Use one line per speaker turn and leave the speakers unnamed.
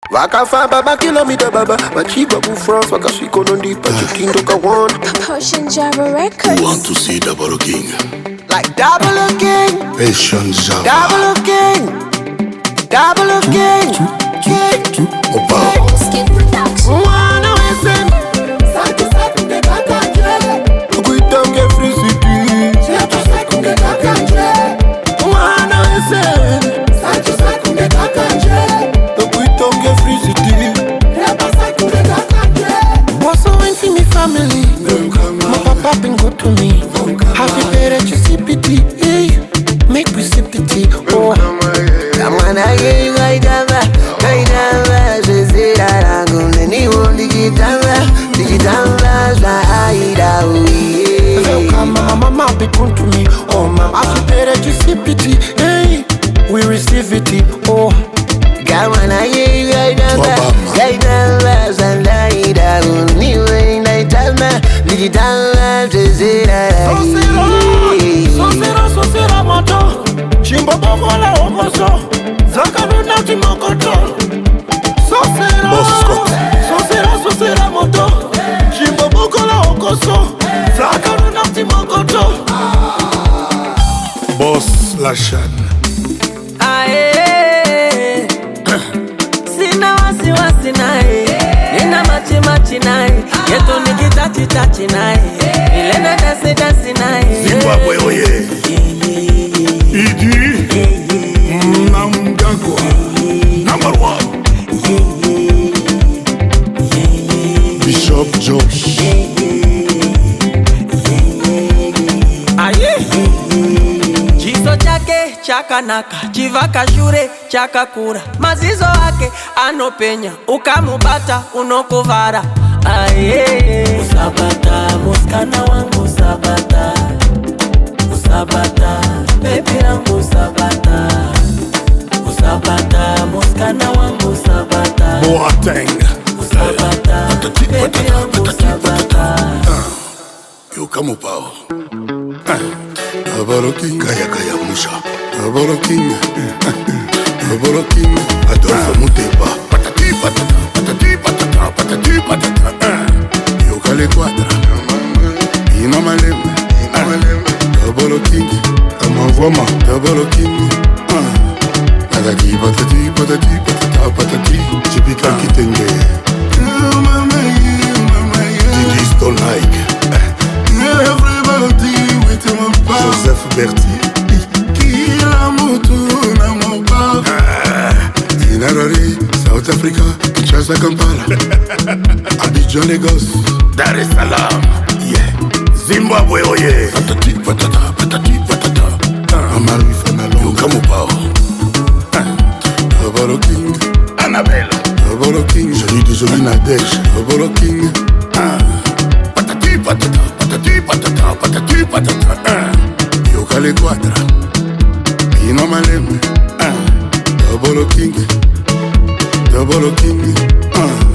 Waka fa baba kilomita baba Machiba ku France waka shiko nondi Pachukindo ka one
Potion Java Records.
You want to see Double King?
Like Double King
Patient Java.
Double King Double King
Opa.
Skin Production.
Mwana wesen Satu satu de kakanje Kuitange free city Satu satu de kakanje Mwana wesen Satu satu de kakanje Kuitange free city Reba satu de kakanje Was so in for me family My papa been good to me Happy parents you sip it hey. Make we sip the tea oh. Come on I get you gaidava Zezera rangu neni wondi Digitava Zaida uye Kama mama be good to me Oh mama happy parents you sip it hey. We receive it oh. Come on I get you gaidava Zaida uniwe naitama Digitava Zezera Sosera moto Chimbo bokola okoso Zakaruna timokoto Sosera moto Chimbo bokola okoso Zakaruna timokoto
Boss la chaîne.
Ae Sina wasiwasi nae Nina machi nae Yetu nikitachi nae Milena dasi nae
Zimbabwe oye. Idi. Namgagwa. Number one. Bishop Josh.
Aye Chiso chake chakanaka Chivaka shure chakakura Mazizo wake anopenya Ukamubata unokuvara Aye Usabata muskana wangu usabata Usabata baby rangu usabata Usabata muskana wangu usabata
Boateng.
Usabata baby rangu usabata
Yo kamo pao. Double King. Kaya Musha. Double King. Double King. Adolfo Mutepa. Patati patata. Yo kale quadra. Ina malembe. Double King. Amavoma. Double King. Patati patati. Chipika kitenge. Didi Stone Hike.
Everybody with my power.
Joseph Berti.
Kila mutu na mobile.
Harare, South Africa, Kinshasa, Kampala, Abidjan, Lagos, Dar es Salaam, yeah, Zimbabwe, oye, patati patata, Amaru Fanalo, Yokamupao, Double King, Annabelle, Double King, Jolie Nadège, Double King, patati patata, Yokale Quadra, Pino Malem, Double King,